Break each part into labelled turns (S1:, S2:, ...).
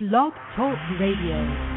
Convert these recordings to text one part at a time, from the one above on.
S1: Blog Talk Radio.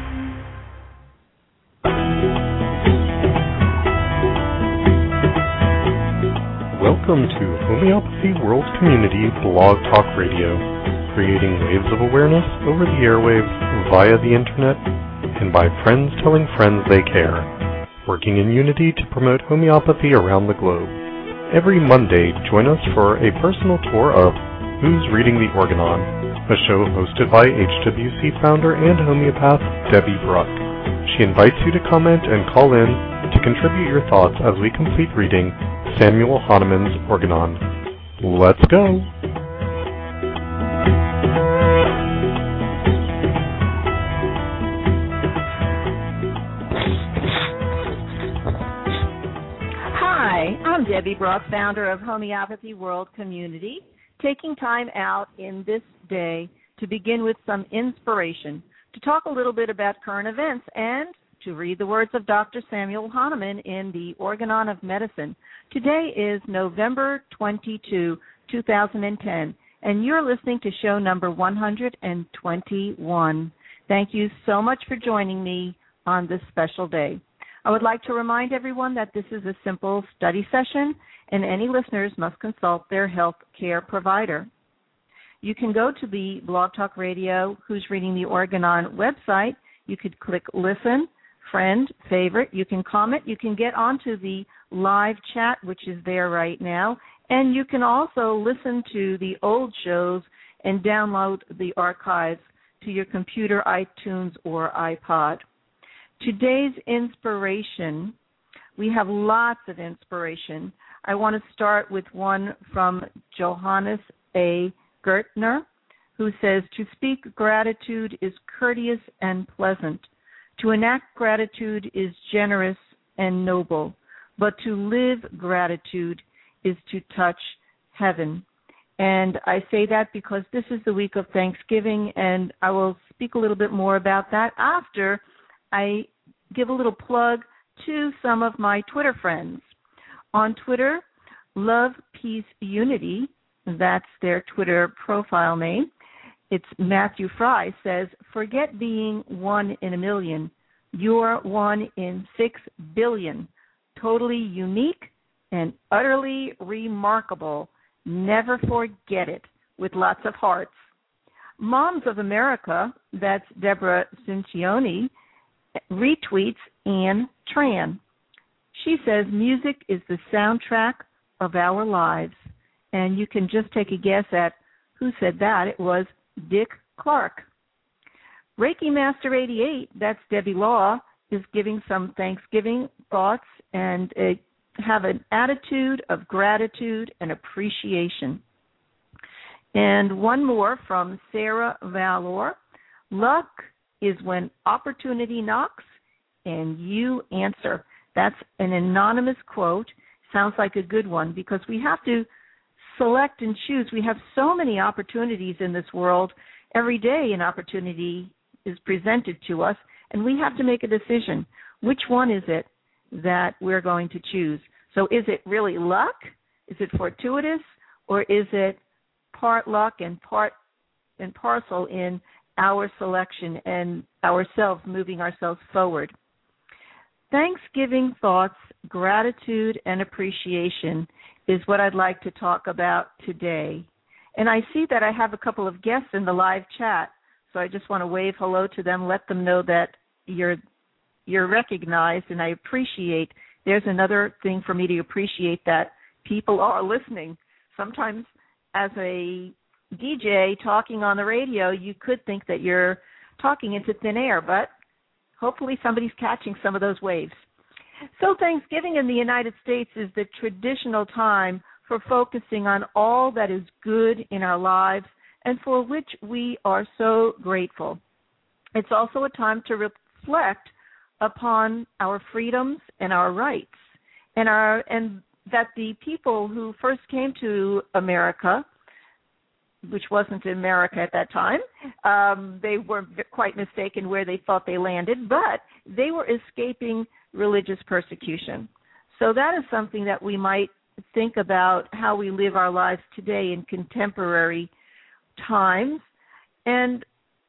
S2: Welcome to Homeopathy World Community Blog Talk Radio, creating waves of awareness over the airwaves, via the internet, and by friends telling friends they care, working in unity to promote homeopathy around the globe. Every Monday, join us for a personal tour of Who's Reading the Organon, a show hosted by HWC founder and homeopath Debbie Bruck. She invites you to comment and call in to contribute your thoughts as we complete reading Samuel Hahnemann's Organon. Let's go!
S3: Hi, I'm Debbie Bruck, founder of Homeopathy World Community, taking time out in this day to begin with some inspiration, to talk a little bit about current events, and to read the words of Dr. Samuel Hahnemann in the Organon of Medicine. Today is November 22, 2010, and you're listening to show number 121. Thank you so much for joining me on this special day. I would like to remind everyone that this is a simple study session, and any listeners must consult their health care provider. You can go to the Blog Talk Radio Who's Reading the Organon website. You could click Listen, Friend, Favorite. You can comment. You can get onto the live chat, which is there right now. And you can also listen to the old shows and download the archives to your computer, iTunes, or iPod. Today's inspiration, we have lots of inspiration. I want to start with one from Johannes A. Gertner, who says, "To speak gratitude is courteous and pleasant. To enact gratitude is generous and noble. But to live gratitude is to touch heaven." And I say that because this is the week of Thanksgiving, and I will speak a little bit more about that after I give a little plug to some of my Twitter friends. On Twitter, Love, Peace, Unity, that's their Twitter profile name. It's Matthew Fry says, "Forget being one in a million. You're 1 in 6 billion. Totally unique and utterly remarkable. Never forget it," with lots of hearts. Moms of America, that's Deborah Cincioni, retweets Anne Tran. She says, "Music is the soundtrack of our lives." And you can just take a guess at who said that. It was Dick Clark. Reiki Master 88, that's Debbie Law, is giving some Thanksgiving thoughts and have an attitude of gratitude and appreciation. And one more from Sarah Valor. "Luck is when opportunity knocks and you answer." That's an anonymous quote. Sounds like a good one because we have to select and choose. We have so many opportunities in this world. Every day an opportunity is presented to us, and we have to make a decision. Which one is it that we're going to choose? So is it really luck? Is it fortuitous? Or is it part luck and part and parcel in our selection and ourselves moving ourselves forward? Thanksgiving thoughts, gratitude, and appreciation is what I'd like to talk about today. And I see that I have a couple of guests in the live chat, so I just want to wave hello to them, let them know that you're recognized, and I appreciate. There's another thing for me to appreciate, that people are listening. Sometimes as a DJ talking on the radio, you could think that you're talking into thin air, but hopefully somebody's catching some of those waves. So Thanksgiving in the United States is the traditional time for focusing on all that is good in our lives and for which we are so grateful. It's also a time to reflect upon our freedoms and our rights, and that the people who first came to America, which wasn't America at that time, they were quite mistaken where they thought they landed, but they were escaping religious persecution. So that is something that we might think about, how we live our lives today in contemporary times. And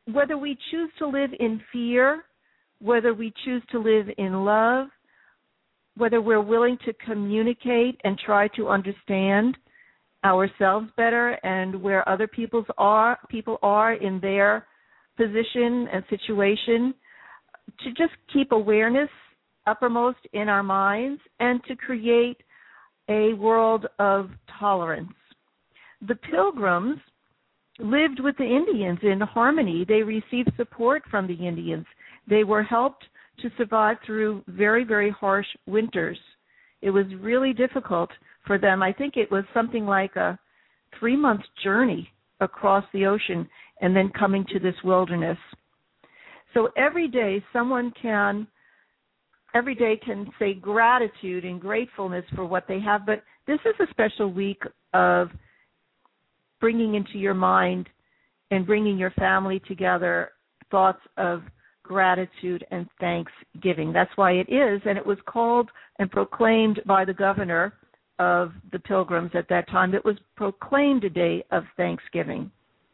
S3: whether we choose to live in fear, whether we choose to live in love, whether we're willing to communicate and try to understand ourselves better and where other people are in their position and situation, to just keep awareness uppermost in our minds and to create a world of tolerance. The Pilgrims lived with the Indians in harmony. They received support from the Indians. They were helped to survive through very, very harsh winters. It was really difficult for them. I think it was something like a 3-month journey across the ocean and then coming to this wilderness. So every day can say gratitude and gratefulness for what they have, but this is a special week of bringing into your mind and bringing your family together thoughts of gratitude and thanksgiving. That's why it is, and it was called and proclaimed by the governor of the Pilgrims at that time. It was proclaimed a day of Thanksgiving.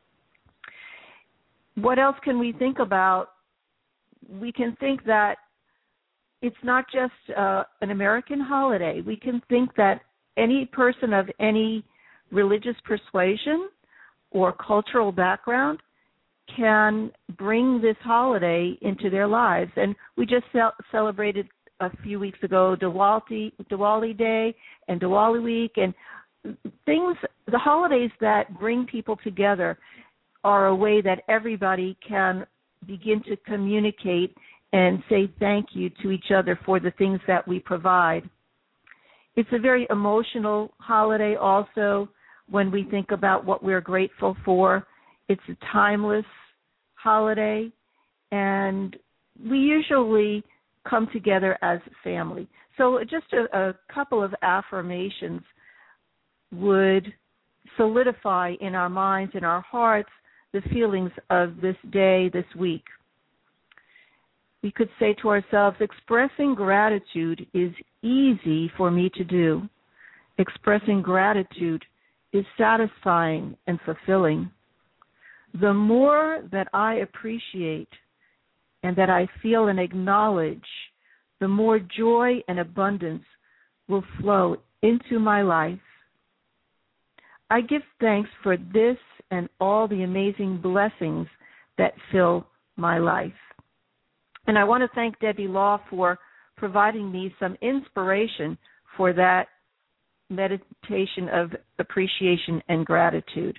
S3: What else can we think about? We can think that it's not just an American holiday. We can think that any person of any religious persuasion or cultural background can bring this holiday into their lives. And we just celebrated a few weeks ago Diwali Day and Diwali Week, and the holidays that bring people together are a way that everybody can begin to communicate and say thank you to each other for the things that we provide. It's a very emotional holiday also when we think about what we're grateful for. It's a timeless holiday, and we usually come together as family. So just a couple of affirmations would solidify in our minds, in our hearts, the feelings of this day, this week. We could say to ourselves, expressing gratitude is easy for me to do. Expressing gratitude is satisfying and fulfilling. The more that I appreciate and that I feel and acknowledge, the more joy and abundance will flow into my life. I give thanks for this and all the amazing blessings that fill my life. And I want to thank Debbie Law for providing me some inspiration for that meditation of appreciation and gratitude.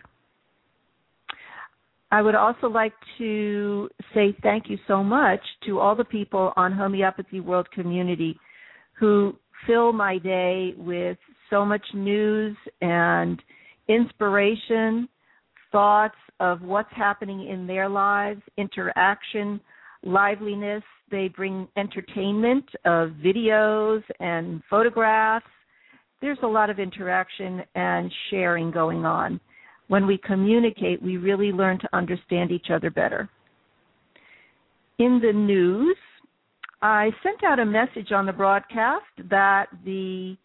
S3: I would also like to say thank you so much to all the people on Homeopathy World Community who fill my day with so much news and inspiration, thoughts of what's happening in their lives, interaction, liveliness. They bring entertainment of videos and photographs. There's a lot of interaction and sharing going on. When we communicate, we really learn to understand each other better. In the news, I sent out a message on the broadcast that the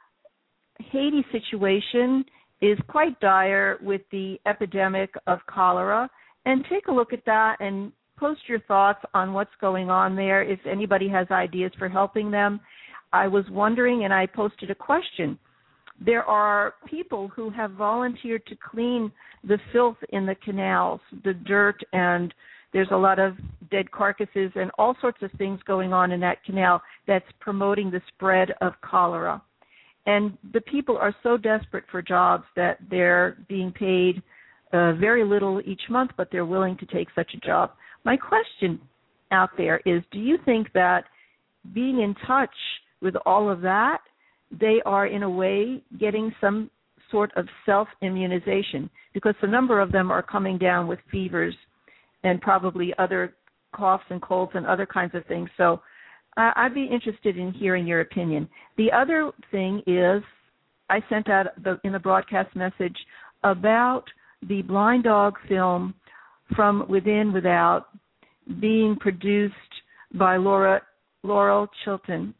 S3: Haiti situation is quite dire with the epidemic of cholera, and take a look at that and post your thoughts on what's going on there. If anybody has ideas for helping them, I was wondering, and I posted a question. There are people who have volunteered to clean the filth in the canals, the dirt, and there's a lot of dead carcasses and all sorts of things going on in that canal that's promoting the spread of cholera. And the people are so desperate for jobs that they're being paid very little each month, but they're willing to take such a job. My question out there is, do you think that being in touch with all of that, they are in a way getting some sort of self-immunization? Because a number of them are coming down with fevers and probably other coughs and colds and other kinds of things. So I'd be interested in hearing your opinion. The other thing is I sent out in the broadcast message about the Blind Dog film From Within Without being produced by Laurel Chitton.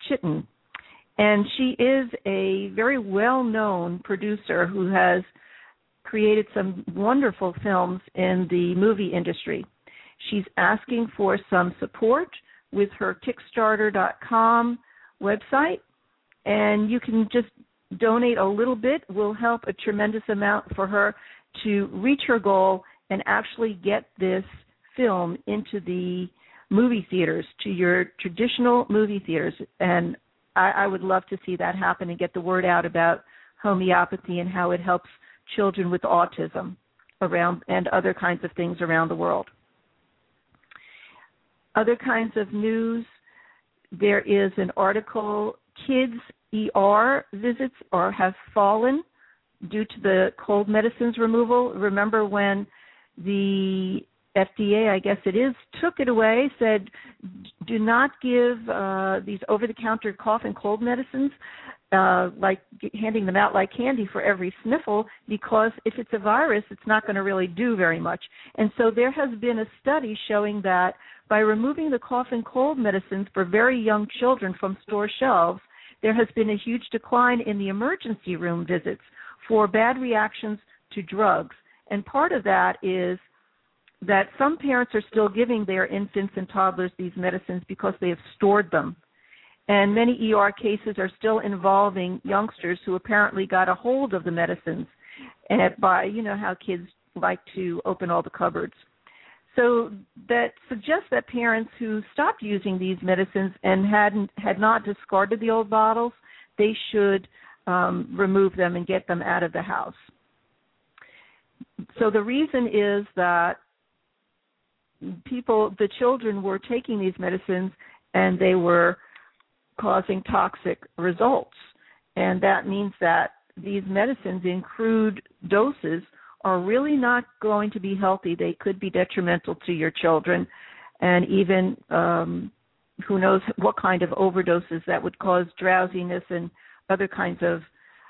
S3: And she is a very well-known producer who has created some wonderful films in the movie industry. She's asking for some support with her Kickstarter.com website, and you can just donate a little bit. Will help a tremendous amount for her to reach her goal and actually get this film into the movie theaters, to your traditional movie theaters. And I would love to see that happen and get the word out about homeopathy and how it helps children with autism around and other kinds of things around the world. Other kinds of news, there is an article, kids' ER visits have fallen due to the cold medicines removal. Remember when the FDA, I guess it is, took it away, said do not give these over-the-counter cough and cold medicines, like handing them out like candy for every sniffle, because if it's a virus, it's not going to really do very much. And so there has been a study showing that by removing the cough and cold medicines for very young children from store shelves, there has been a huge decline in the emergency room visits for bad reactions to drugs. And part of that is that some parents are still giving their infants and toddlers these medicines because they have stored them. And many ER cases are still involving youngsters who apparently got a hold of the medicines by, you know, how kids like to open all the cupboards. So that suggests that parents who stopped using these medicines and had not discarded the old bottles, they should remove them and get them out of the house. So the reason is that the children were taking these medicines and they were causing toxic results. And that means that these medicines in crude doses are really not going to be healthy. They could be detrimental to your children, and even who knows what kind of overdoses that would cause drowsiness and other kinds of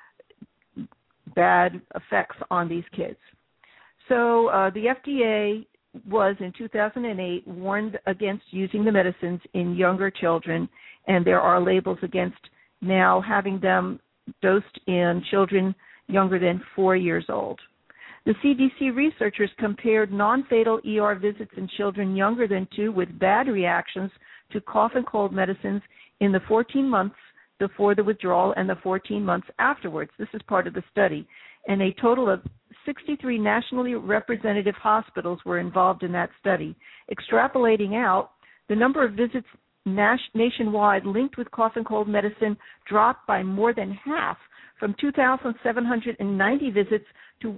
S3: bad effects on these kids. So the FDA was in 2008 warned against using the medicines in younger children, and there are labels against now having them dosed in children younger than 4 years old. The CDC researchers compared non-fatal ER visits in children younger than 2 with bad reactions to cough and cold medicines in the 14 months before the withdrawal and the 14 months afterwards. This is part of the study. And a total of 63 nationally representative hospitals were involved in that study. Extrapolating out, the number of visits nationwide linked with cough and cold medicine dropped by more than half, from 2,790 visits to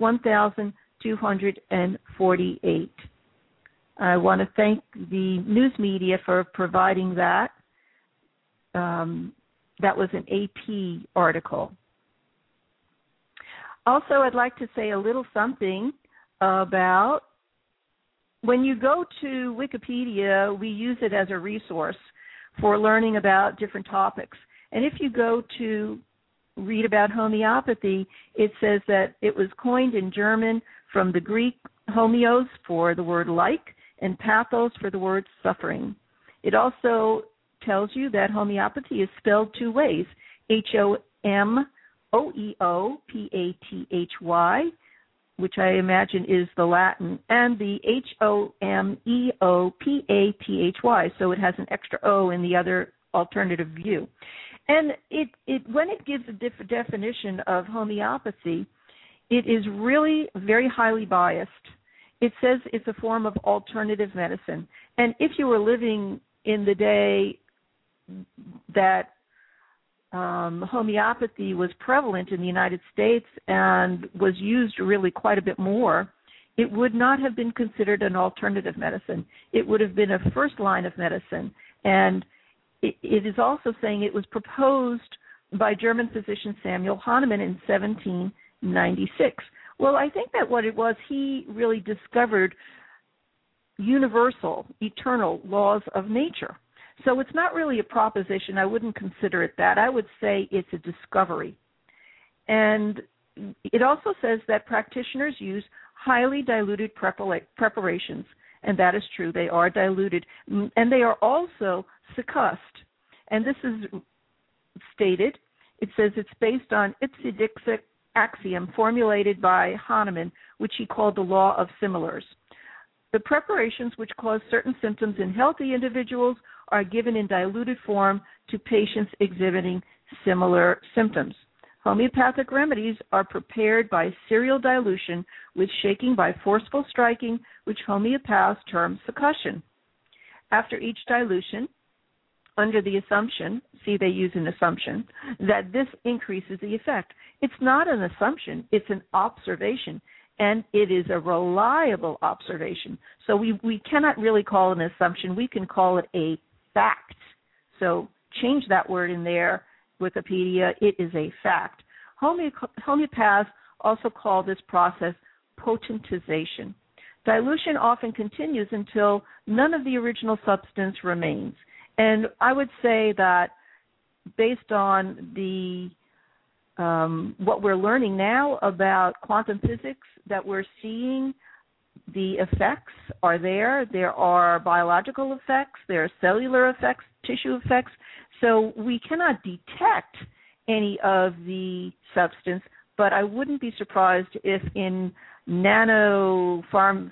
S3: 1,248. I want to thank the news media for providing that. That was an AP article. Also, I'd like to say a little something about when you go to Wikipedia, we use it as a resource for learning about different topics. And if you go to read about homeopathy, it says that it was coined in German from the Greek homeos for the word like and pathos for the word suffering. It also tells you that homeopathy is spelled 2 ways, Homeopathy, which I imagine is the Latin, and the Homeopathy, so it has an extra O in the other alternative view. And when it gives a definition of homeopathy, it is really very highly biased. It says it's a form of alternative medicine. And if you were living in the day that homeopathy was prevalent in the United States and was used really quite a bit more, it would not have been considered an alternative medicine. It would have been a first line of medicine. And it is also saying it was proposed by German physician Samuel Hahnemann in 1796. Well, I think that what it was, he really discovered universal, eternal laws of nature. So it's not really a proposition. I wouldn't consider it that. I would say it's a discovery. And it also says that practitioners use highly diluted preparations, and that is true. They are diluted, and they are also succussed. And this is stated. It says it's based on ipsedixit axiom formulated by Hahnemann, which he called the law of similars. The preparations which cause certain symptoms in healthy individuals are given in diluted form to patients exhibiting similar symptoms. Homeopathic remedies are prepared by serial dilution with shaking by forceful striking, which homeopaths term succussion. After each dilution, under the assumption, see they use an assumption, that this increases the effect. It's not an assumption, it's an observation, and it is a reliable observation. So we cannot really call it an assumption, we can call it a fact. So change that word in there, Wikipedia, it is a fact. Homeopaths also call this process potentization. Dilution often continues until none of the original substance remains. And I would say that based on the what we're learning now about quantum physics, that we're seeing the effects are there. There are biological effects, there are cellular effects, tissue effects. So we cannot detect any of the substance, but I wouldn't be surprised if in nanodoses,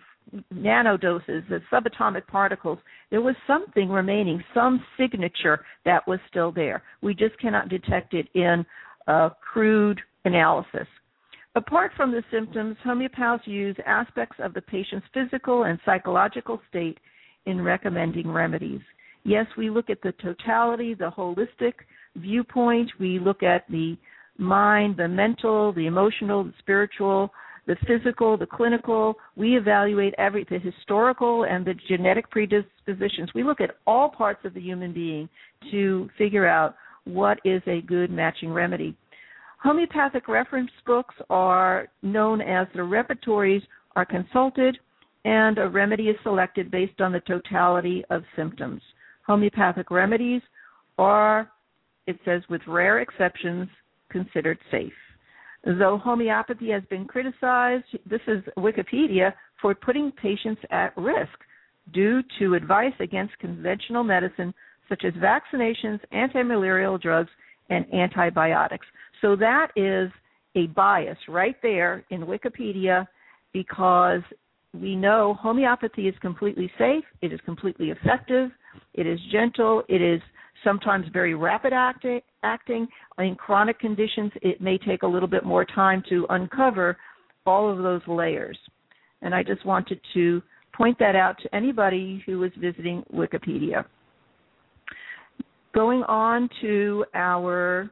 S3: the subatomic particles, there was something remaining, some signature that was still there. We just cannot detect it in crude analysis. Apart from the symptoms, homeopaths use aspects of the patient's physical and psychological state in recommending remedies. Yes, we look at the totality, the holistic viewpoint. We look at the mind, the mental, the emotional, the spiritual, the physical, the clinical. We evaluate the historical and the genetic predispositions. We look at all parts of the human being to figure out what is a good matching remedy. Homeopathic reference books are known as the repertories are consulted and a remedy is selected based on the totality of symptoms. Homeopathic remedies are, it says, with rare exceptions, considered safe. Though homeopathy has been criticized, this is Wikipedia, for putting patients at risk due to advice against conventional medicine such as vaccinations, anti-malarial drugs, and antibiotics. So that is a bias right there in Wikipedia because we know homeopathy is completely safe, it is completely effective, it is gentle, it is sometimes very rapid acting. In chronic conditions, it may take a little bit more time to uncover all of those layers. And I just wanted to point that out to anybody who is visiting Wikipedia. Going on to our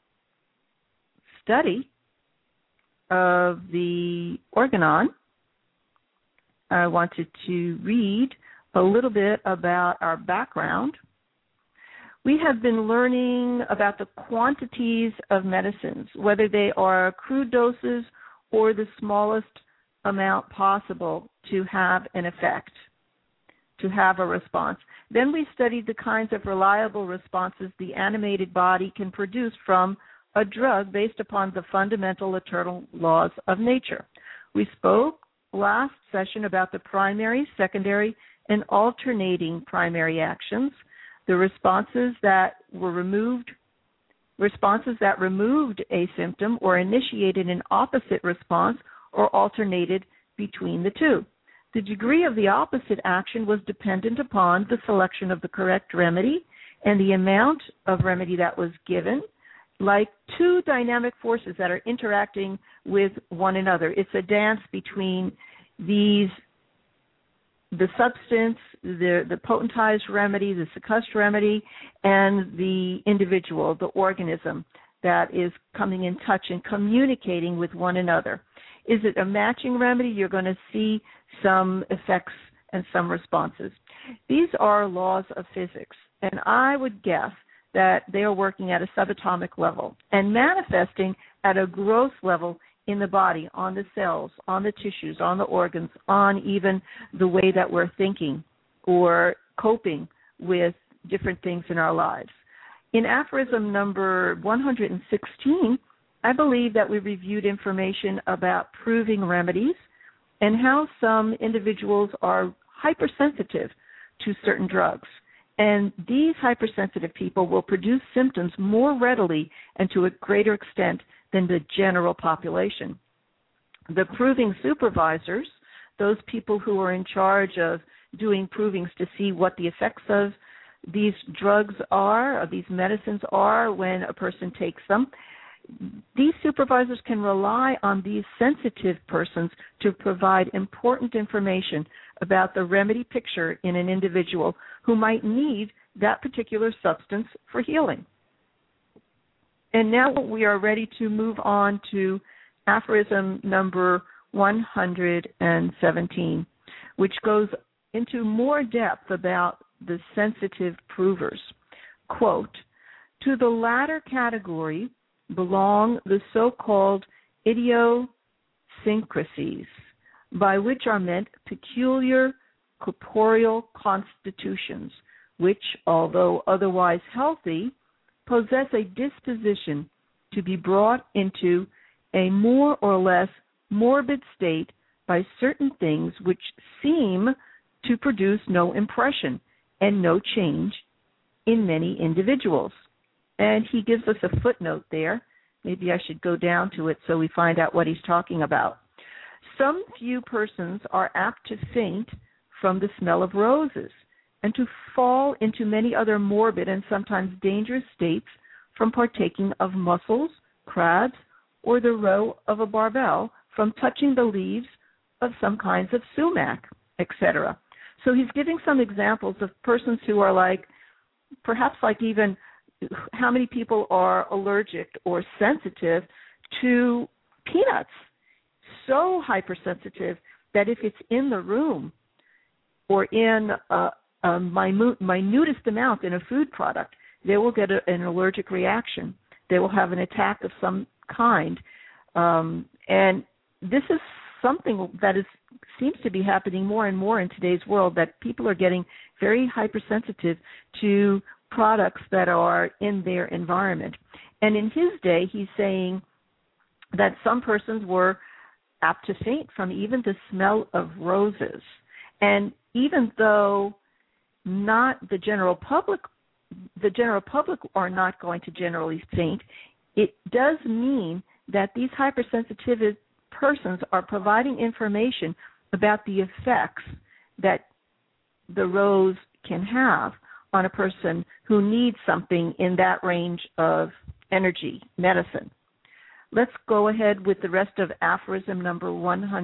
S3: study of the organon, I wanted to read a little bit about our background. We have been learning about the quantities of medicines, whether they are crude doses or the smallest amount possible to have an effect, to have a response. Then we studied the kinds of reliable responses the animated body can produce from a drug based upon the fundamental eternal laws of nature. We spoke last session about the primary, secondary, and alternating primary actions, the responses that removed a symptom or initiated an opposite response or alternated between the two. The degree of the opposite action was dependent upon the selection of the correct remedy and the amount of remedy that was given, like two dynamic forces that are interacting with one another. It's a dance between the substance, the potentized remedy, the succussed remedy, and the individual, the organism that is coming in touch and communicating with one another. Is it a matching remedy? You're going to see some effects and some responses. These are laws of physics, and I would guess that they are working at a subatomic level and manifesting at a gross level in the body, on the cells, on the tissues, on the organs, on even the way that we're thinking or coping with different things in our lives. In aphorism number 116, I believe that we reviewed information about proving remedies and how some individuals are hypersensitive to certain drugs. And these hypersensitive people will produce symptoms more readily and to a greater extent than the general population. The proving supervisors, those people who are in charge of doing provings to see what the effects of these drugs are, or these medicines are when a person takes them. These supervisors can rely on these sensitive persons to provide important information about the remedy picture in an individual who might need that particular substance for healing. And now we are ready to move on to aphorism number 117, which goes into more depth about the sensitive provers. Quote, to the latter category belong the so-called idiosyncrasies, by which are meant peculiar corporeal constitutions, which, although otherwise healthy, possess a disposition to be brought into a more or less morbid state by certain things which seem to produce no impression and no change in many individuals. And he gives us a footnote there. Maybe I should go down to it so we find out what he's talking about. Some few persons are apt to faint from the smell of roses and to fall into many other morbid and sometimes dangerous states from partaking of mussels, crabs, or the roe of a barbel from touching the leaves of some kinds of sumac, etc. So he's giving some examples of persons who are like, perhaps like even how many people are allergic or sensitive to peanuts, so hypersensitive that if it's in the room or in a minutest amount in a food product, they will get an allergic reaction. They will have an attack of some kind. And this is something that seems to be happening more and more in today's world, that people are getting very hypersensitive to products that are in their environment. And in his day, he's saying that some persons were apt to faint from even the smell of roses. And even though not the general public are not going to generally faint, it does mean that these hypersensitive persons are providing information about the effects that the rose can have on a person who needs something in that range of energy, medicine. Let's go ahead with the rest of aphorism number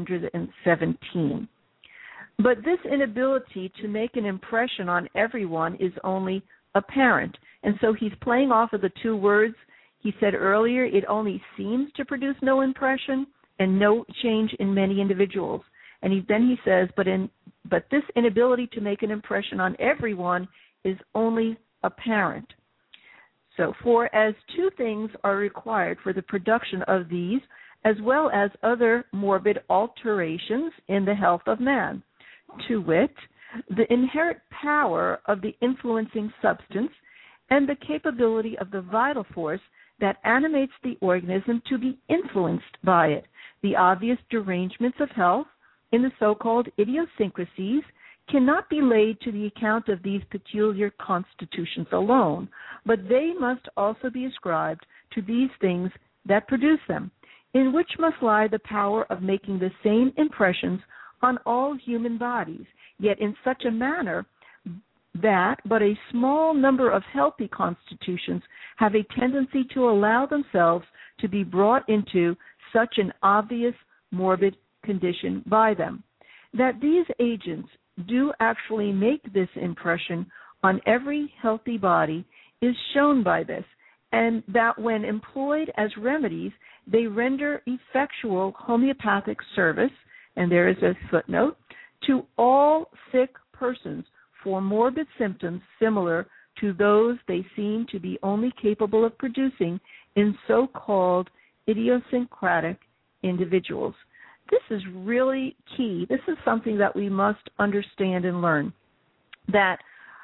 S3: 117. But this inability to make an impression on everyone is only apparent. And so he's playing off of the two words he said earlier. It only seems to produce no impression and no change in many individuals. And then he says, but this inability to make an impression on everyone is only apparent. So, for as two things are required for the production of these, as well as other morbid alterations in the health of man, to wit, the inherent power of the influencing substance and the capability of the vital force that animates the organism to be influenced by it, the obvious derangements of health in the so-called idiosyncrasies cannot be laid to the account of these peculiar constitutions alone, but they must also be ascribed to these things that produce them, in which must lie the power of making the same impressions on all human bodies, yet in such a manner that but a small number of healthy constitutions have a tendency to allow themselves to be brought into such an obvious morbid condition by them, that these agents do actually make this impression on every healthy body is shown by this, and that when employed as remedies, they render effectual homeopathic service, and there is a footnote, to all sick persons for morbid symptoms similar to those they seem to be only capable of producing in so-called idiosyncratic individuals. This is really key. This is something that we must understand and learn, that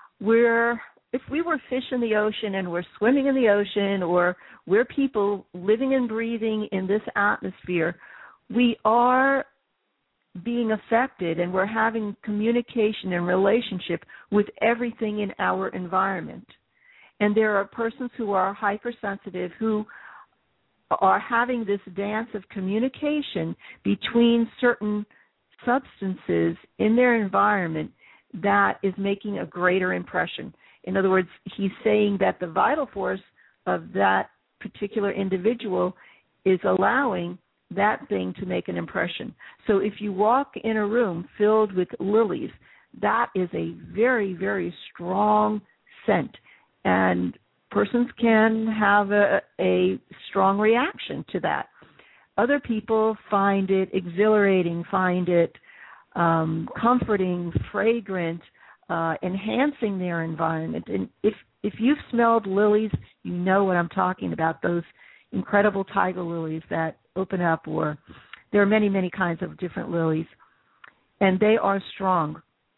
S3: if we were fish in the ocean and we're swimming in the ocean, or we're people living and breathing in this atmosphere, we are being affected and we're having communication and relationship with everything in our environment. And there are persons who are hypersensitive who are having this dance of communication between certain substances in their environment that is making a greater impression. In other words, he's saying that the vital force of that particular individual is allowing that thing to make an impression. So if you walk in a room filled with lilies, that is a very, very strong scent, and persons can have a strong reaction to that. Other people find it exhilarating, find it comforting, fragrant, enhancing their environment. And if you've smelled lilies, you know what I'm talking about, those incredible tiger lilies that open up, or there are many, many kinds of different lilies, and they are strong.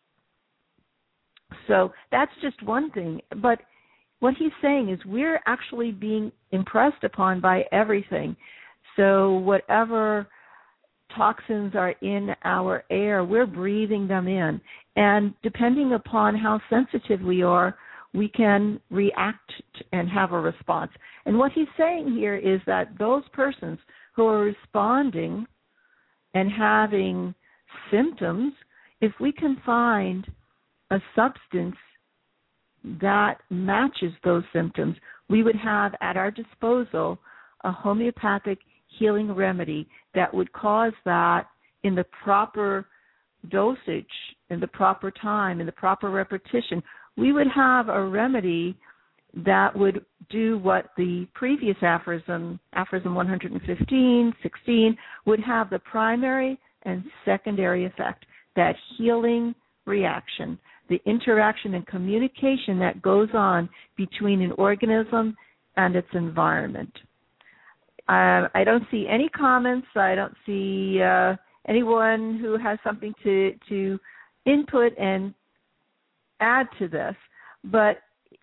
S3: So that's just one thing. But what he's saying is we're actually being impressed upon by everything. So whatever toxins are in our air, we're breathing them in. And depending upon how sensitive we are, we can react and have a response. And what he's saying here is that those persons who are responding and having symptoms, if we can find a substance that matches those symptoms, we would have at our disposal a homeopathic healing remedy that would cause that in the proper dosage, in the proper time, in the proper repetition. We would have a remedy that would do what the previous aphorism 115, 16, would have the primary and secondary effect, that healing reaction, the interaction and communication that goes on between an organism and its environment. I don't see any comments. I don't see anyone who has something to input and add to this. But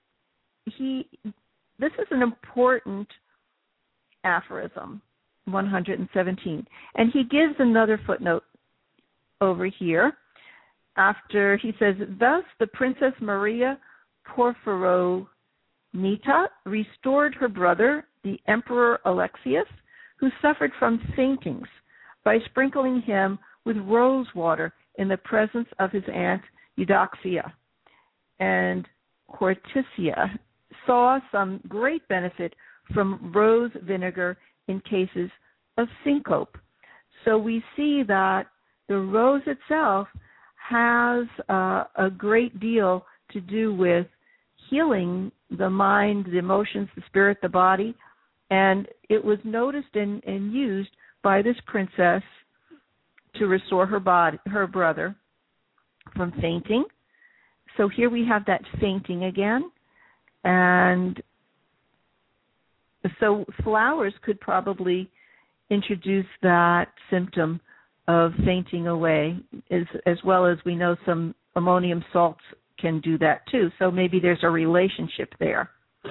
S3: this is an important aphorism, 117. And he gives another footnote over here. After he says, thus the Princess Maria Porphyronita restored her brother, the Emperor Alexius, who suffered from faintings, by sprinkling him with rose water in the presence of his aunt Eudoxia. And Hortensia saw some great benefit from rose vinegar in cases of syncope. So we see that the rose itself has a great deal to do with healing the mind, the emotions, the spirit, the body, and it was noticed and used by this princess to restore her brother from fainting. So here we have that fainting again, and so flowers could probably introduce that symptom of fainting away, as well as we know some ammonium salts can do that too. So maybe there's a relationship there.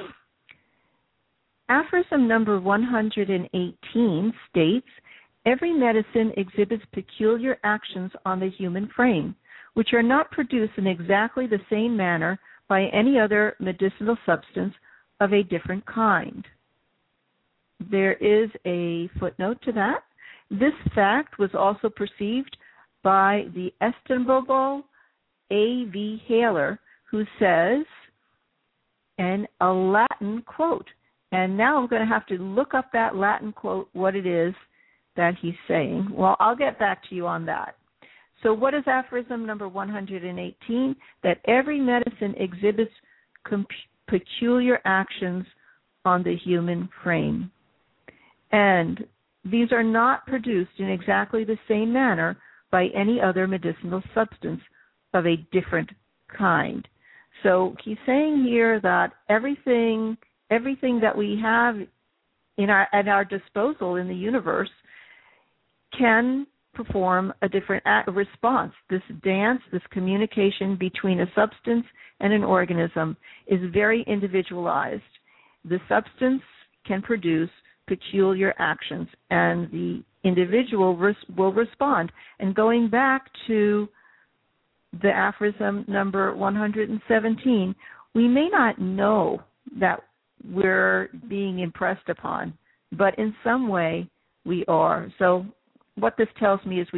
S3: Aphorism number 118 states, every medicine exhibits peculiar actions on the human frame, which are not produced in exactly the same manner by any other medicinal substance of a different kind. There is a footnote to that. This fact was also perceived by the estimable A.V. Haler, who says, and a Latin quote, and now I'm going to have to look up that Latin quote, what it is that he's saying. Well, I'll get back to you on that. So what is aphorism number 118? That every medicine exhibits peculiar actions on the human frame. And these are not produced in exactly the same manner by any other medicinal substance of a different kind. So he's saying here that everything that we have at our disposal in the universe can perform a different response. This dance, this communication between a substance and an organism is very individualized. The substance can produce peculiar actions, and the individual will respond. And going back to the aphorism number 117, we may not know that we're being impressed upon, but in some way we are. So what this tells me is we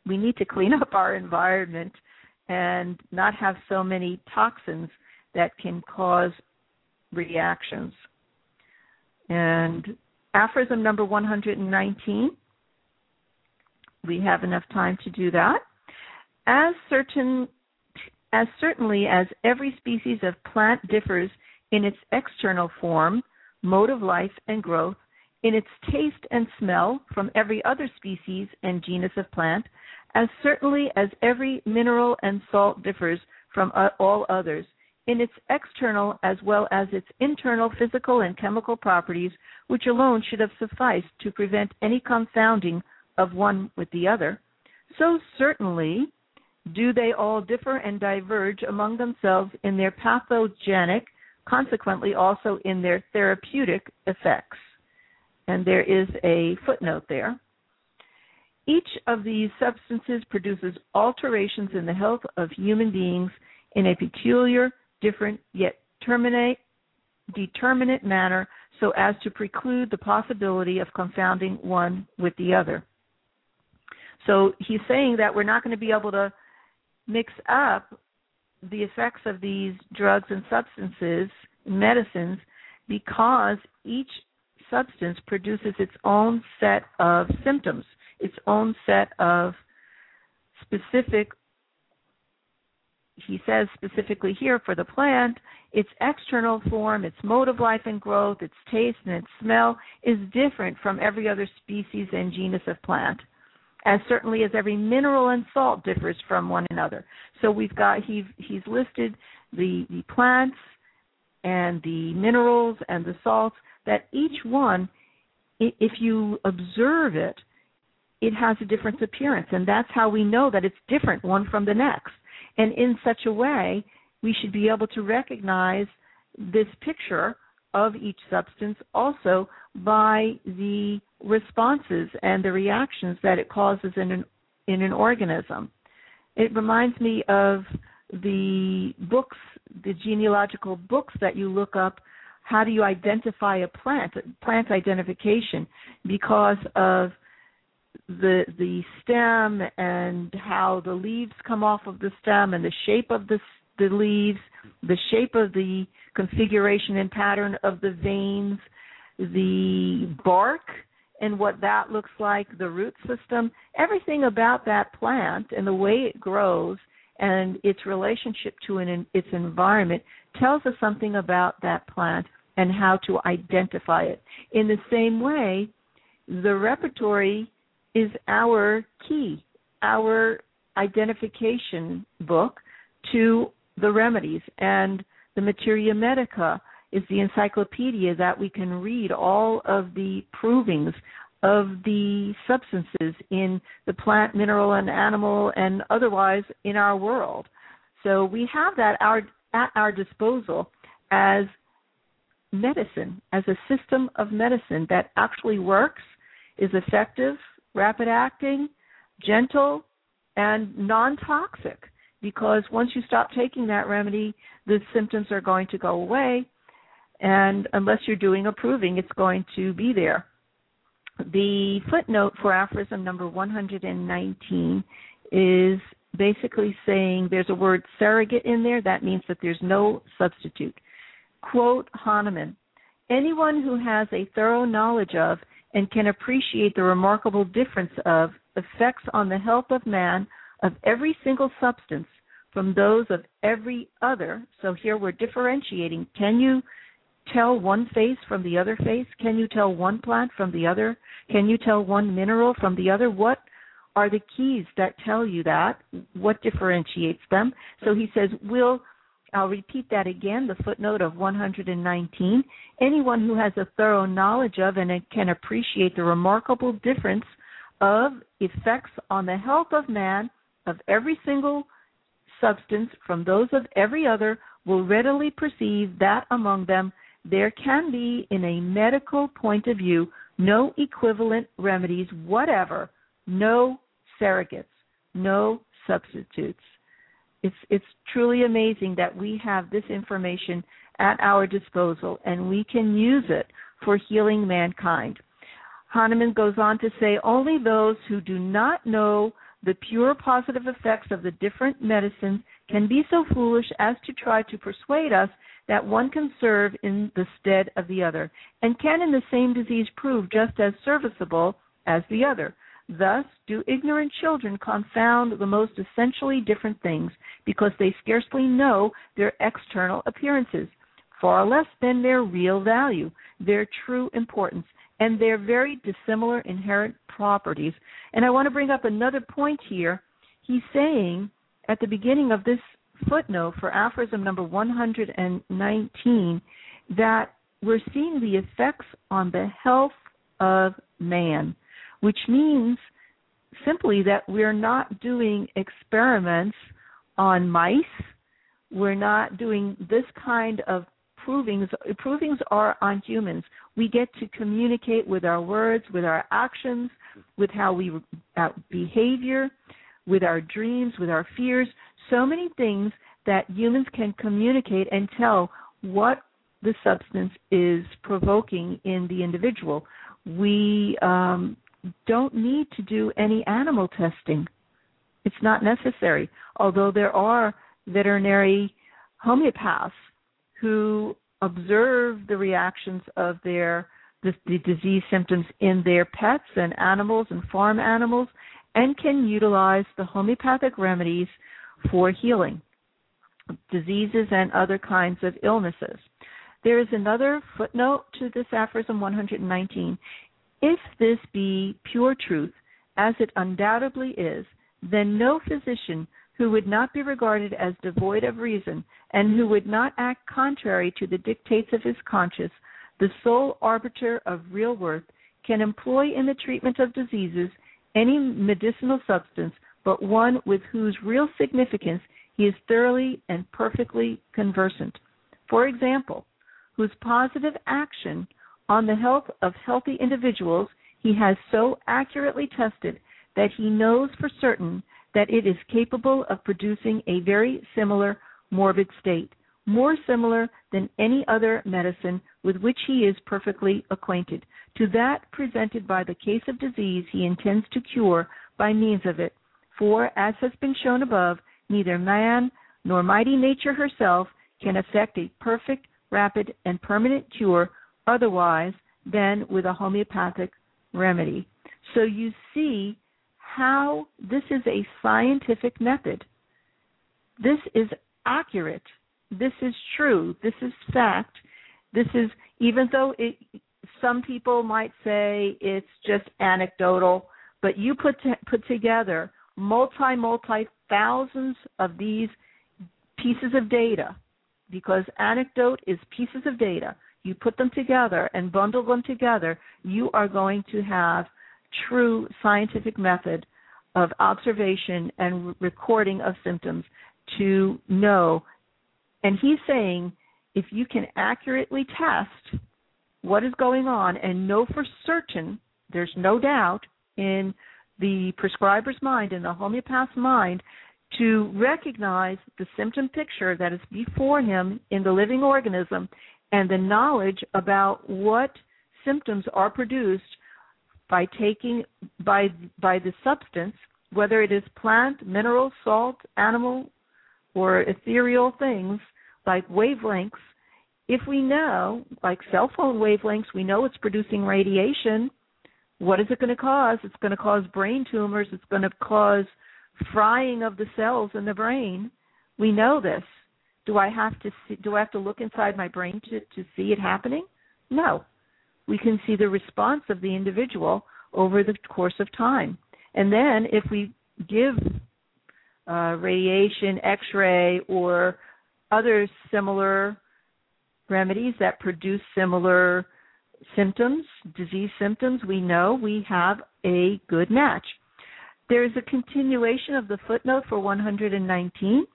S3: we need to clean up our environment and not have so many toxins that can cause reactions. And aphorism number 119, we have enough time to do that. As certainly as every species of plant differs in its external form, mode of life, and growth, in its taste and smell from every other species and genus of plant, as certainly as every mineral and salt differs from all others, in its external as well as its internal physical and chemical properties, which alone should have sufficed to prevent any confounding of one with the other, so certainly do they all differ and diverge among themselves in their pathogenic, consequently also in their therapeutic effects. And there is a footnote there. Each of these substances produces alterations in the health of human beings in a peculiar, different, yet determinate manner so as to preclude the possibility of confounding one with the other. So he's saying that we're not going to be able to mix up the effects of these drugs and substances, medicines, because each substance produces its own set of symptoms, its own set of specific, he says specifically here for the plant, its external form, its mode of life and growth, its taste and its smell is different from every other species and genus of plant, as certainly as every mineral and salt differs from one another. So we've got, he's listed the plants and the minerals and the salts, that each one, if you observe it, it has a different appearance, and that's how we know that it's different one from the next. And in such a way, we should be able to recognize this picture of each substance also by the responses and the reactions that it causes in an organism. It reminds me of the books, the genealogical books that you look up. How do you identify a plant identification, because of the stem and how the leaves come off of the stem and the shape of the leaves, the shape of the configuration and pattern of the veins, the bark and what that looks like, the root system, everything about that plant and the way it grows and its relationship to its environment tells us something about that plant and how to identify it. In the same way, the repertory is our key, our identification book to the remedies, and the Materia Medica is the encyclopedia that we can read all of the provings of the substances in the plant, mineral, and animal, and otherwise in our world. So we have that at our disposal as medicine, as a system of medicine that actually works, is effective, rapid-acting, gentle, and non-toxic. Because once you stop taking that remedy, the symptoms are going to go away, and unless you're doing a proving, it's going to be there. The footnote for aphorism number 119 is basically saying there's a word surrogate in there. That means that there's no substitute. Quote Hahnemann, anyone who has a thorough knowledge of and can appreciate the remarkable difference of effects on the health of man of every single substance from those of every other. So here we're differentiating. Can you tell one face from the other face? Can you tell one plant from the other? Can you tell one mineral from the other? What are the keys that tell you that? What differentiates them? So he says, I'll repeat that again, the footnote of 119. Anyone who has a thorough knowledge of and can appreciate the remarkable difference of effects on the health of man of every single substance from those of every other will readily perceive that among them there can be, in a medical point of view, no equivalent remedies whatever, no surrogates, no substitutes. It's truly amazing that we have this information at our disposal and we can use it for healing mankind. Hahnemann goes on to say, only those who do not know the pure positive effects of the different medicines can be so foolish as to try to persuade us that one can serve in the stead of the other, and can in the same disease prove just as serviceable as the other. Thus do ignorant children confound the most essentially different things, because they scarcely know their external appearances, far less than their real value, their true importance, and their very dissimilar inherent properties. And I want to bring up another point here. He's saying at the beginning of this footnote for aphorism number 119 that we're seeing the effects on the health of man, which means simply that we're not doing experiments on mice. We're not doing this kind of provings. Provings are on humans. We get to communicate with our words, with our actions, with how we behavior, with our dreams, with our fears, so many things that humans can communicate and tell what the substance is provoking in the individual. We don't need to do any animal testing. It's not necessary, although there are veterinary homeopaths who observe the reactions of the disease symptoms in their pets and animals and farm animals, and can utilize the homeopathic remedies for healing diseases and other kinds of illnesses. There is another footnote to this aphorism 119. If this be pure truth, as it undoubtedly is, then no physician who would not be regarded as devoid of reason and who would not act contrary to the dictates of his conscience, the sole arbiter of real worth, can employ in the treatment of diseases any medicinal substance but one with whose real significance he is thoroughly and perfectly conversant. For example, whose positive action on the health of healthy individuals he has so accurately tested that he knows for certain that it is capable of producing a very similar morbid state, more similar than any other medicine with which he is perfectly acquainted, to that presented by the case of disease he intends to cure by means of it. For, as has been shown above, neither man nor mighty nature herself can effect a perfect, rapid, and permanent cure otherwise than with a homeopathic remedy. So you see how this is a scientific method. This is accurate. This is true. This is fact. This is, even though some people might say it's just anecdotal, but you put together multi thousands of these pieces of data, because anecdote is pieces of data. You put them together and bundle them together, you are going to have true scientific method of observation and recording of symptoms to know. And he's saying if you can accurately test what is going on and know for certain, there's no doubt in the prescriber's mind, in the homeopath's mind, to recognize the symptom picture that is before him in the living organism and the knowledge about what symptoms are produced by the substance, whether it is plant, mineral, salt, animal, or ethereal things like wavelengths. If we know, like cell phone wavelengths, we know it's producing radiation. What is it going to cause? It's going to cause brain tumors. It's going to cause frying of the cells in the brain. We know this. Do I have to look inside my brain to see it happening? No. We can see the response of the individual over the course of time. And then if we give radiation, X-ray, or other similar remedies that produce similar symptoms, disease symptoms, we know we have a good match. There is a continuation of the footnote for 119.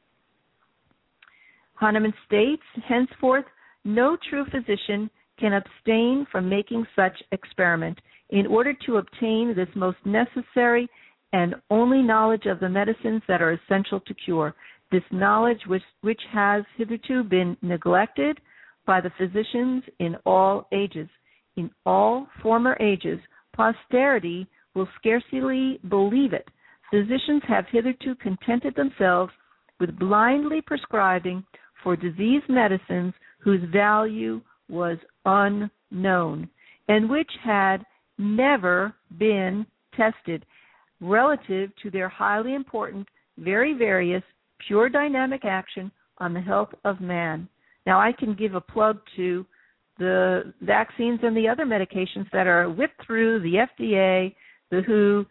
S3: Hahnemann states, henceforth, no true physician can abstain from making such experiment in order to obtain this most necessary and only knowledge of the medicines that are essential to cure. This knowledge which has hitherto been neglected by the physicians in all ages. In all former ages, posterity will scarcely believe it, physicians have hitherto contented themselves with blindly prescribing for disease medicines whose value was unknown and which had never been tested relative to their highly important, very various, pure dynamic action on the health of man. Now, I can give a plug to the vaccines and the other medications that are whipped through the FDA, the WHO.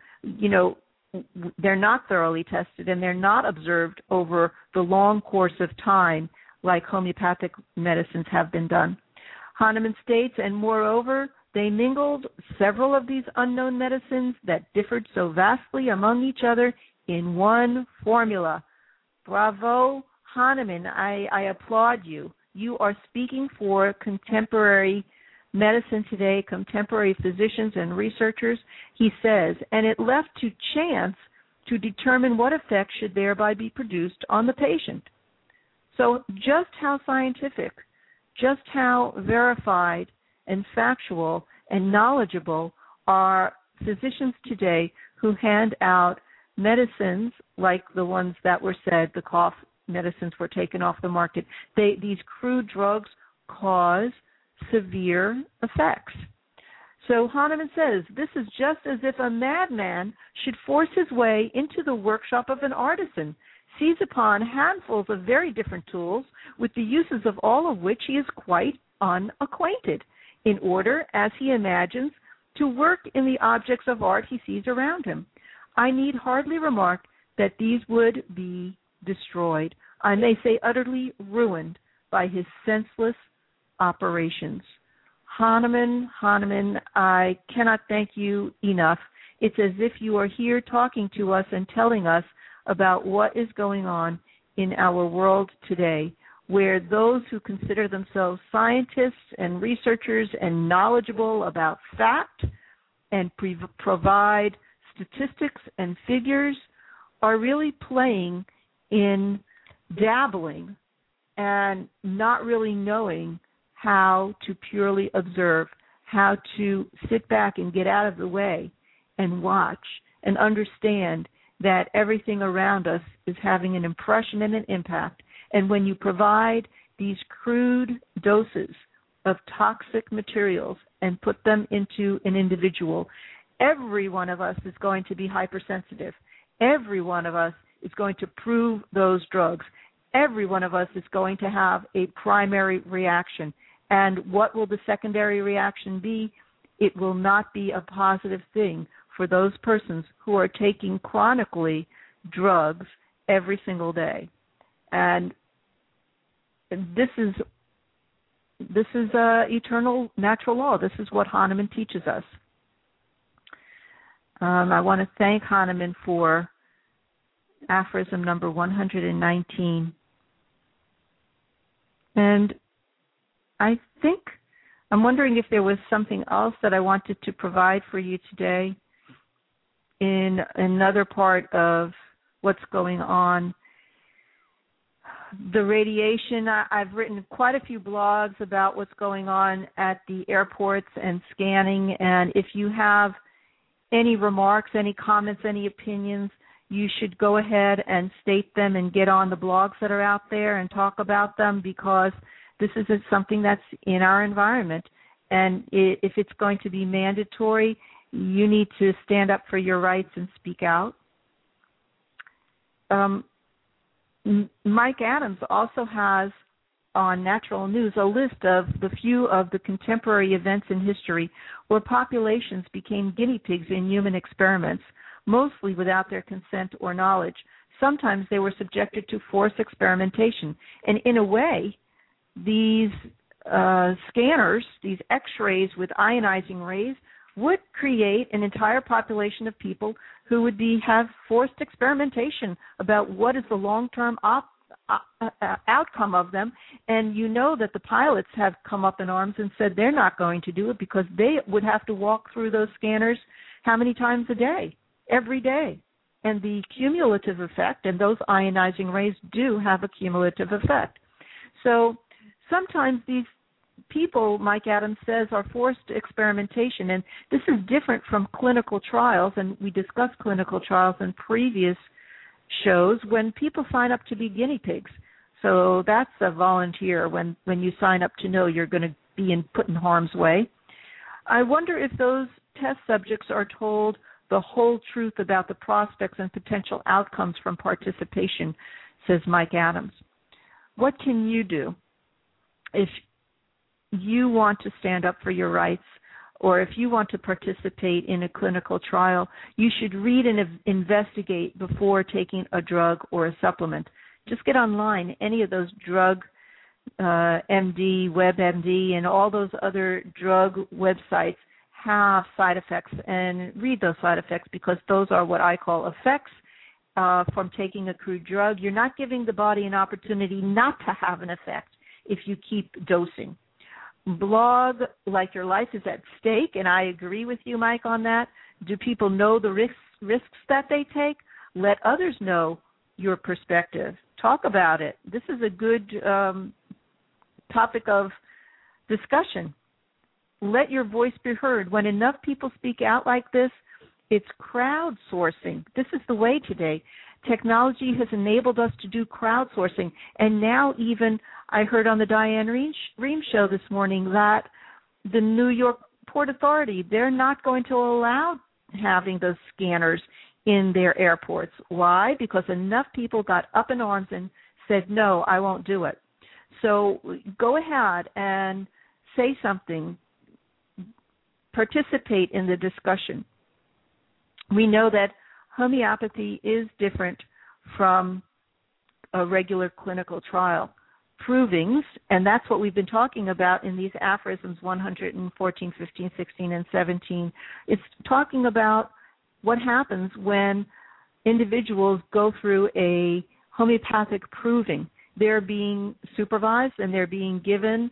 S3: They're not thoroughly tested and they're not observed over the long course of time like homeopathic medicines have been done. Hahnemann states, and moreover, they mingled several of these unknown medicines that differed so vastly among each other in one formula. Bravo, Hahnemann, I applaud you. You are speaking for contemporary medicine today, contemporary physicians and researchers, he says, and it left to chance to determine what effect should thereby be produced on the patient. So just how scientific, just how verified and factual and knowledgeable are physicians today who hand out medicines like the ones that were said, the cough medicines were taken off the market. These crude drugs cause severe effects. So Hahnemann says, this is just as if a madman should force his way into the workshop of an artisan, seize upon handfuls of very different tools, with the uses of all of which he is quite unacquainted, in order, as he imagines, to work in the objects of art he sees around him. I need hardly remark that these would be destroyed, I may say utterly ruined, by his senseless operations. Hahnemann, I cannot thank you enough. It's as if you are here talking to us and telling us about what is going on in our world today, where those who consider themselves scientists and researchers and knowledgeable about fact and provide statistics and figures are really playing in dabbling and not really knowing how to purely observe, how to sit back and get out of the way and watch and understand that everything around us is having an impression and an impact. And when you provide these crude doses of toxic materials and put them into an individual, every one of us is going to be hypersensitive. Every one of us is going to prove those drugs. Every one of us is going to have a primary reaction. And what will the secondary reaction be? It will not be a positive thing for those persons who are taking chronically drugs every single day. And this is eternal natural law. This is what Hahnemann teaches us. I want to thank Hahnemann for aphorism number 119. And I'm wondering if there was something else that I wanted to provide for you today in another part of what's going on. The radiation, I've written quite a few blogs about what's going on at the airports and scanning, and if you have any remarks, any comments, any opinions, you should go ahead and state them and get on the blogs that are out there and talk about them, because this is something that's in our environment. And if it's going to be mandatory, you need to stand up for your rights and speak out. Mike Adams also has on Natural News a list of the few of the contemporary events in history where populations became guinea pigs in human experiments, mostly without their consent or knowledge. Sometimes they were subjected to forced experimentation. And in a way, these scanners, these X-rays with ionizing rays, would create an entire population of people who would have forced experimentation about what is the long-term outcome of them. And you know that the pilots have come up in arms and said they're not going to do it because they would have to walk through those scanners how many times a day? Every day. And the cumulative effect, and those ionizing rays do have a cumulative effect. So sometimes these people, Mike Adams says, are forced to experimentation, and this is different from clinical trials, and we discussed clinical trials in previous shows when people sign up to be guinea pigs. So that's a volunteer when you sign up to know you're going to be put in harm's way. I wonder if those test subjects are told the whole truth about the prospects and potential outcomes from participation, says Mike Adams. What can you do if you want to stand up for your rights, or if you want to participate in a clinical trial? You should read and investigate before taking a drug or a supplement. Just get online, any of those drug MD, WebMD, and all those other drug websites have side effects, and read those side effects, because those are what I call effects from taking a crude drug. You're not giving the body an opportunity not to have an effect if you keep dosing. Blog like your life is at stake, and I agree with you, Mike, on that. Do people know the risks that they take? Let others know your perspective. Talk about it. This is a good topic of discussion. Let your voice be heard. When enough people speak out like this, it's crowdsourcing. This is the way today. Technology has enabled us to do crowdsourcing, and now even I heard on the Diane Rehm show this morning that the New York Port Authority, they're not going to allow having those scanners in their airports. Why? Because enough people got up in arms and said, no, I won't do it. So go ahead and say something. Participate in the discussion. We know that homeopathy is different from a regular clinical trial. Provings, and that's what we've been talking about in these aphorisms 114, 15, 16, and 17. It's talking about what happens when individuals go through a homeopathic proving. They're being supervised and they're being given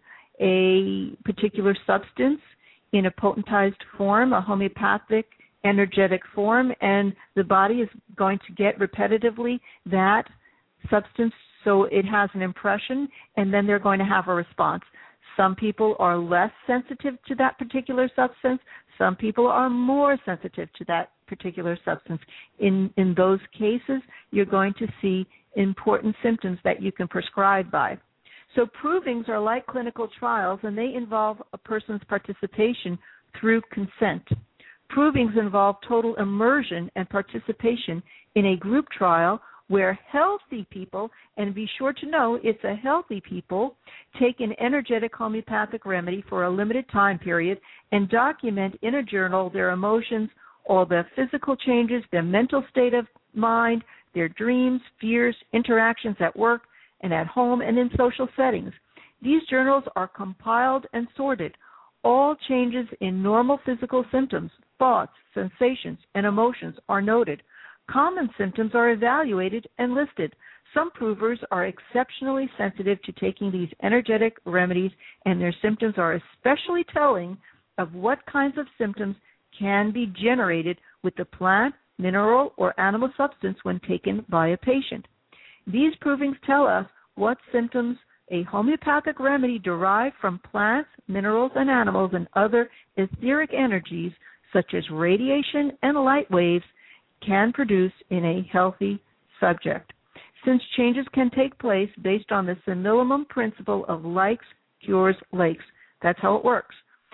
S3: a particular substance in a potentized form, a homeopathic energetic form, and the body is going to get repetitively that substance so it has an impression, and then they're going to have a response. Some people are less sensitive to that particular substance. Some people are more sensitive to that particular substance. In those cases, you're going to see important symptoms that you can prescribe by. So provings are like clinical trials, and they involve a person's participation through consent. Provings involve total immersion and participation in a group trial where healthy people, and be sure to know it's a healthy people, take an energetic homeopathic remedy for a limited time period and document in a journal their emotions, all the physical changes, their mental state of mind, their dreams, fears, interactions at work and at home and in social settings. These journals are compiled and sorted. All changes in normal physical symptoms, thoughts, sensations, and emotions are noted. Common symptoms are evaluated and listed. Some provers are exceptionally sensitive to taking these energetic remedies, and their symptoms are especially telling of what kinds of symptoms can be generated with the plant, mineral, or animal substance when taken by a patient. These provings tell us what symptoms a homeopathic remedy derived from plants, minerals, and animals and other etheric energies, such as radiation and light waves, can produce in a healthy subject. Since changes can take place based on the Similimum principle of likes, cures, lakes, that's how it works.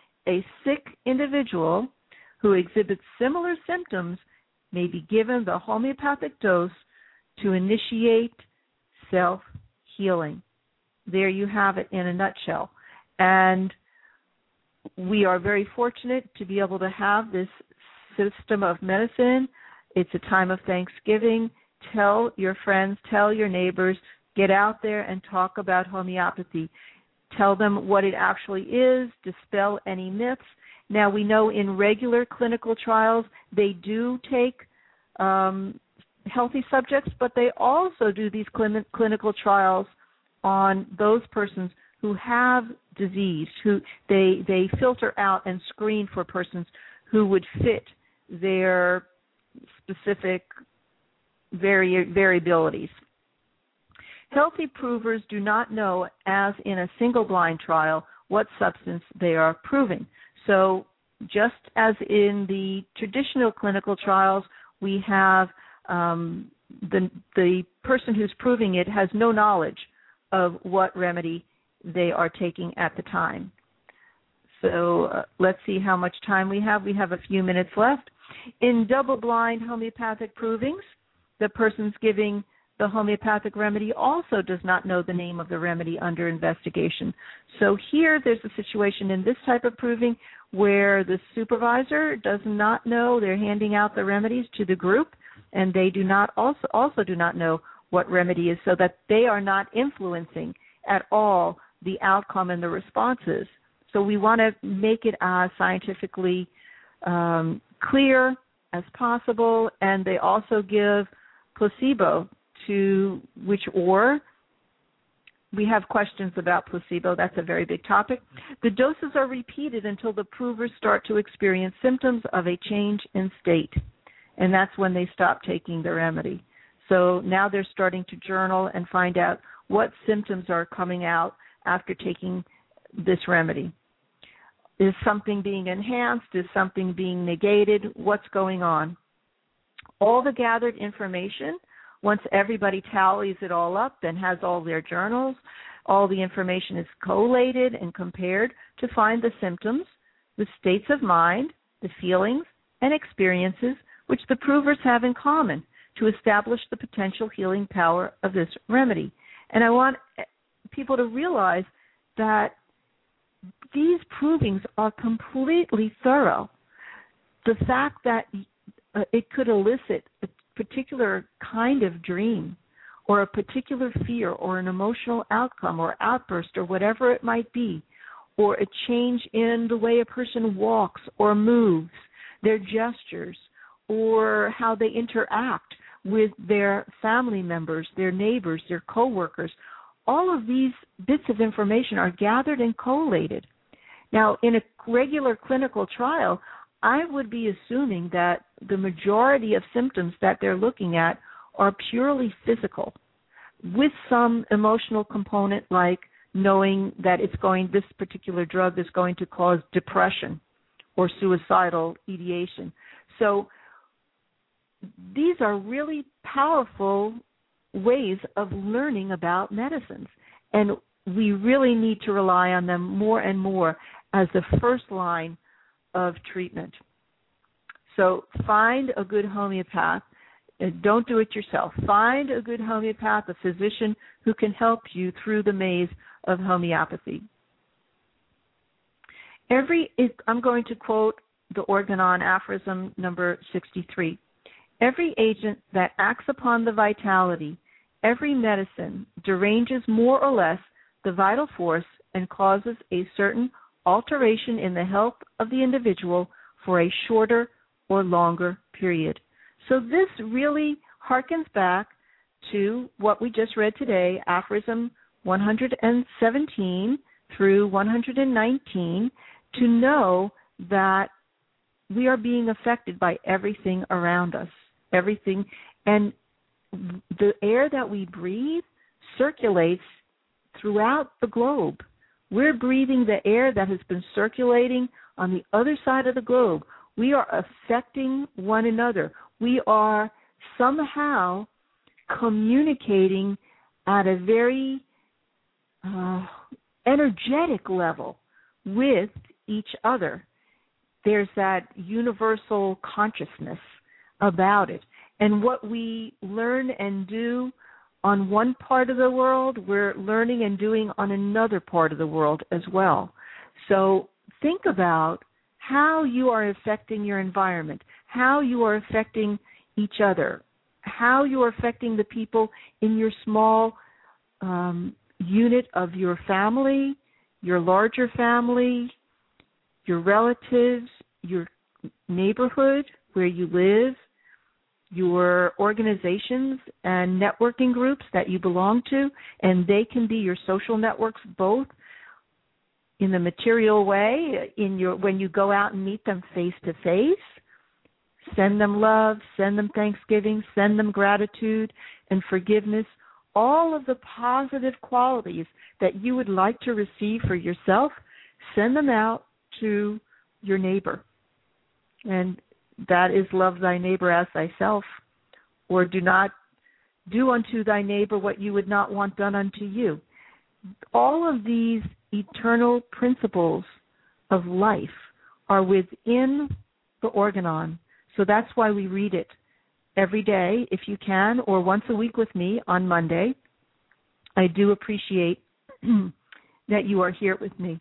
S3: A sick individual who exhibits similar symptoms may be given the homeopathic dose to initiate self-healing. There you have it in a nutshell. And we are very fortunate to be able to have this system of medicine. It's a time of Thanksgiving. Tell your friends, tell your neighbors, get out there and talk about homeopathy. Tell them what it actually is, dispel any myths. Now, we know in regular clinical trials they do take healthy subjects, but they also do these clinical trials on those persons who have disease, who they filter out and screen for persons who would fit their specific variabilities. Healthy provers do not know, as in a single blind trial, what substance they are proving. So just as in the traditional clinical trials, we have the person who's proving it has no knowledge of what remedy they are taking at the time. So let's see how much time we have. We have a few minutes left. In double-blind homeopathic provings, the person's giving the homeopathic remedy also does not know the name of the remedy under investigation. So here there's a situation in this type of proving where the supervisor does not know. They're handing out the remedies to the group, and they do not also do not know what remedy is, so that they are not influencing at all the outcome and the responses. So we want to make it as scientifically clear as possible, and they also give placebo to which, or we have questions about placebo. That's a very big topic. The doses are repeated until the provers start to experience symptoms of a change in state, and that's when they stop taking the remedy. So now they're starting to journal and find out what symptoms are coming out after taking this remedy. Is something being enhanced? Is something being negated? What's going on? All the gathered information, once everybody tallies it all up and has all their journals, all the information is collated and compared to find the symptoms, the states of mind, the feelings, and experiences which the provers have in common to establish the potential healing power of this remedy. And I want people to realize that these provings are completely thorough. The fact that it could elicit a particular kind of dream or a particular fear or an emotional outcome or outburst or whatever it might be, or a change in the way a person walks or moves, their gestures, or how they interact with their family members, their neighbors, their coworkers, all of these bits of information are gathered and collated. Now, in a regular clinical trial, I would be assuming that the majority of symptoms that they're looking at are purely physical, with some emotional component like knowing that this particular drug is going to cause depression or suicidal ideation. So these are really powerful ways of learning about medicines, and we really need to rely on them more and more as the first line of treatment. So find a good homeopath. Don't do it yourself. Find a good homeopath, a physician who can help you through the maze of homeopathy. I'm going to quote the Organon aphorism number 63. Every agent that acts upon the vitality, every medicine deranges more or less the vital force and causes a certain alteration in the health of the individual for a shorter or longer period. So this really harkens back to what we just read today, aphorism 117 through 119, to know that we are being affected by everything around us, everything. And the air that we breathe circulates throughout the globe. We're breathing the air that has been circulating on the other side of the globe. We are affecting one another. We are somehow communicating at a very energetic level with each other. There's that universal consciousness about it. And what we learn and do on one part of the world, we're learning and doing on another part of the world as well. So think about how you are affecting your environment, how you are affecting each other, how you are affecting the people in your small unit of your family, your larger family, your relatives, your neighborhood where you live, your organizations and networking groups that you belong to, and they can be your social networks both in the material way, when you go out and meet them face to face. Send them love, send them thanksgiving, send them gratitude and forgiveness, all of the positive qualities that you would like to receive for yourself. send them out to your neighbor. And that is love thy neighbor as thyself, or do not do unto thy neighbor what you would not want done unto you. All of these eternal principles of life are within the Organon. So that's why we read it every day, if you can, or once a week with me on Monday. I do appreciate that you are here with me.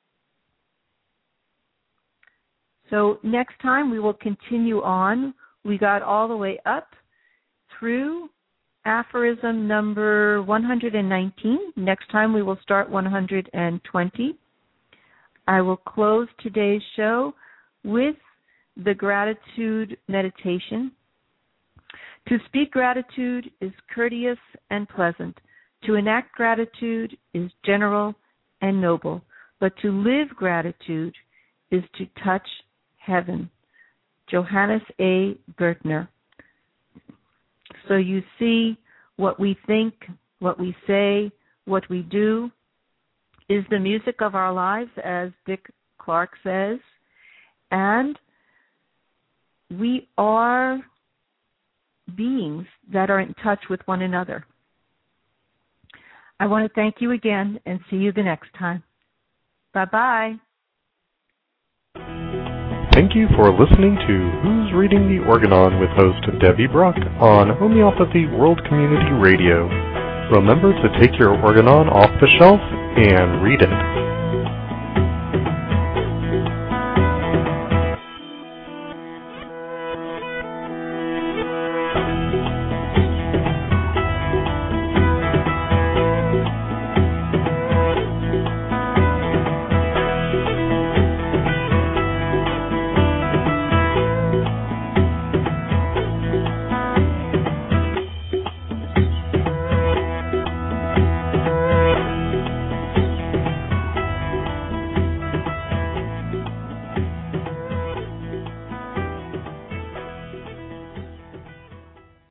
S3: So next time we will continue on. We got all the way up through aphorism number 119. Next time we will start 120. I will close today's show with the gratitude meditation. To speak gratitude is courteous and pleasant. To enact gratitude is general and noble. But to live gratitude is to touch heaven. Johannes A. Gertner. So you see, what we think, what we say, what we do is the music of our lives, as Dick Clark says, and we are beings that are in touch with one another. I want to thank you again and see you the next time. Bye-bye.
S2: Thank you for listening to Who's Reading the Organon with host Debbie Brock on Homeopathy World Community Radio. Remember to take your Organon off the shelf and read it.